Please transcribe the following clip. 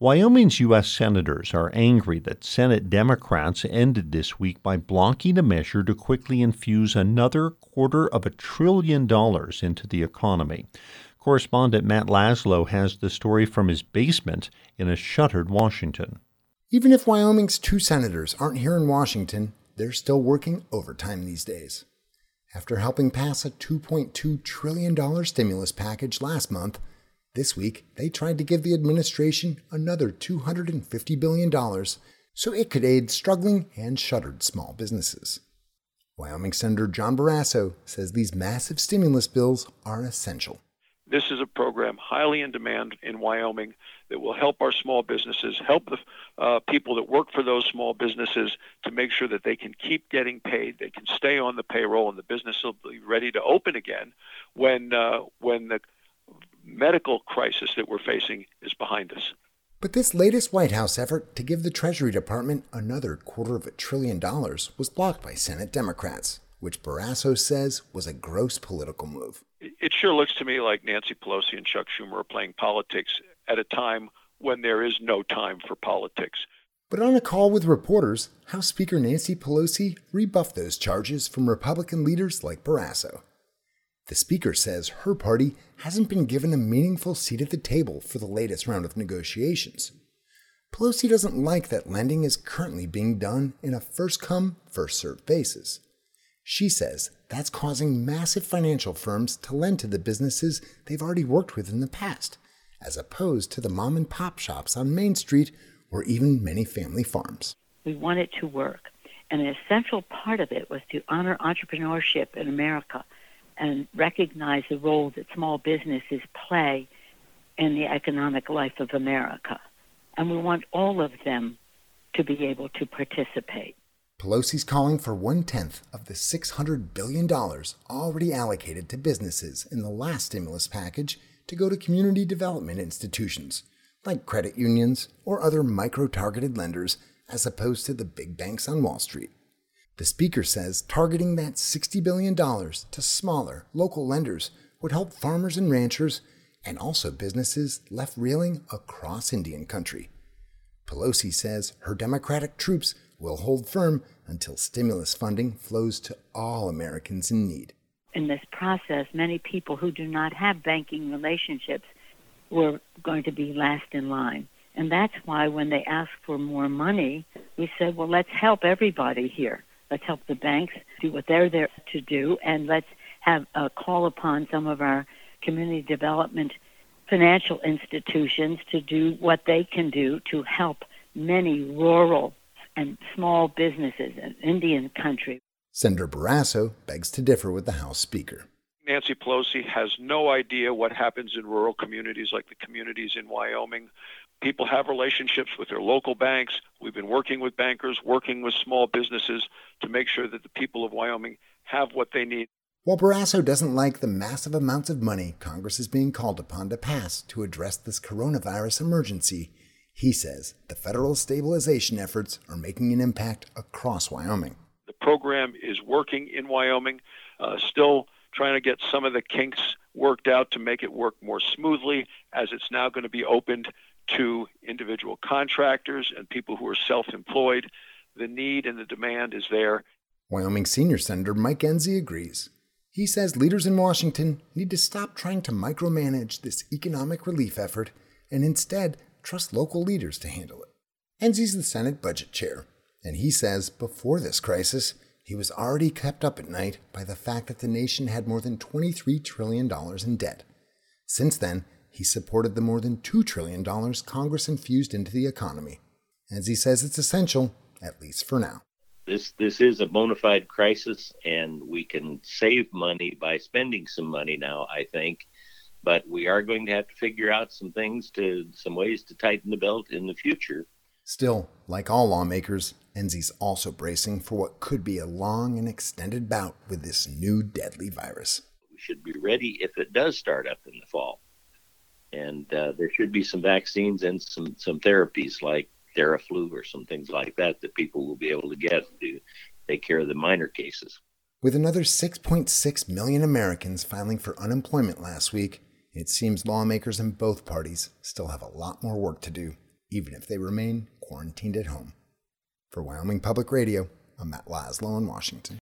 Wyoming's U.S. senators are angry that Senate Democrats ended this week by blocking a measure to quickly infuse another $250 billion into the economy. Correspondent Matt Laszlo has the story from his basement in a shuttered Washington. Even if Wyoming's two senators aren't here in Washington, they're still working overtime these days. After helping pass a $2.2 trillion stimulus package last month, this week, they tried to give the administration another $250 billion so it could aid struggling and shuttered small businesses. Wyoming Senator John Barrasso says these massive stimulus bills are essential. This is a program highly in demand in Wyoming that will help our small businesses, help the people that work for those small businesses to make sure that they can keep getting paid, they can stay on the payroll, and the business will be ready to open again when the medical crisis that we're facing is behind us. But this latest White House effort to give the Treasury Department another $250 billion was blocked by Senate Democrats, which Barrasso says was a gross political move. It sure looks to me like Nancy Pelosi and Chuck Schumer are playing politics at a time when there is no time for politics. But on a call with reporters, House Speaker Nancy Pelosi rebuffed those charges from Republican leaders like Barrasso. The Speaker says her party hasn't been given a meaningful seat at the table for the latest round of negotiations. Pelosi doesn't like that lending is currently being done in a first-come, first-served basis. She says that's causing massive financial firms to lend to the businesses they've already worked with in the past, as opposed to the mom-and-pop shops on Main Street or even many family farms. We want it to work, and an essential part of it was to honor entrepreneurship in America and recognize the role that small businesses play in the economic life of America. And we want all of them to be able to participate. Pelosi's calling for 1/10 of the $600 billion already allocated to businesses in the last stimulus package to go to community development institutions, like credit unions or other micro-targeted lenders, as opposed to the big banks on Wall Street. The Speaker says targeting that $60 billion to smaller, local lenders would help farmers and ranchers and also businesses left reeling across Indian country. Pelosi says her Democratic troops will hold firm until stimulus funding flows to all Americans in need. In this process, many people who do not have banking relationships were going to be last in line. And that's why when they asked for more money, we said, well, let's help everybody here. Let's help the banks do what they're there to do, and let's have a call upon some of our community development financial institutions to do what they can do to help many rural and small businesses in Indian country. Senator Barrasso begs to differ with the House Speaker. Nancy Pelosi has no idea what happens in rural communities like the communities in Wyoming. People have relationships with their local banks. We've been working with bankers, working with small businesses to make sure that the people of Wyoming have what they need. While Barrasso doesn't like the massive amounts of money Congress is being called upon to pass to address this coronavirus emergency, he says the federal stabilization efforts are making an impact across Wyoming. The program is working in Wyoming, still trying to get some of the kinks worked out to make it work more smoothly, as it's now going to be opened to individual contractors and people who are self-employed. The need and the demand is there. Wyoming Senior Senator Mike Enzi agrees. He says leaders in Washington need to stop trying to micromanage this economic relief effort and instead trust local leaders to handle it. Enzi's the Senate Budget Chair, and he says before this crisis, he was already kept up at night by the fact that the nation had more than $23 trillion in debt. Since then, he supported the more than $2 trillion Congress infused into the economy. Enzi says it's essential, at least for now. This is a bona fide crisis, and we can save money by spending some money now, I think. But we are going to have to figure out some ways to tighten the belt in the future. Still, like all lawmakers, Enzi's also bracing for what could be a long and extended bout with this new deadly virus. We should be ready if it does start up in the fall. And there should be some vaccines and some therapies like Theraflu or some things like that people will be able to get to take care of the minor cases. With another 6.6 million Americans filing for unemployment last week, it seems lawmakers in both parties still have a lot more work to do, even if they remain quarantined at home. For Wyoming Public Radio, I'm Matt Laszlo in Washington.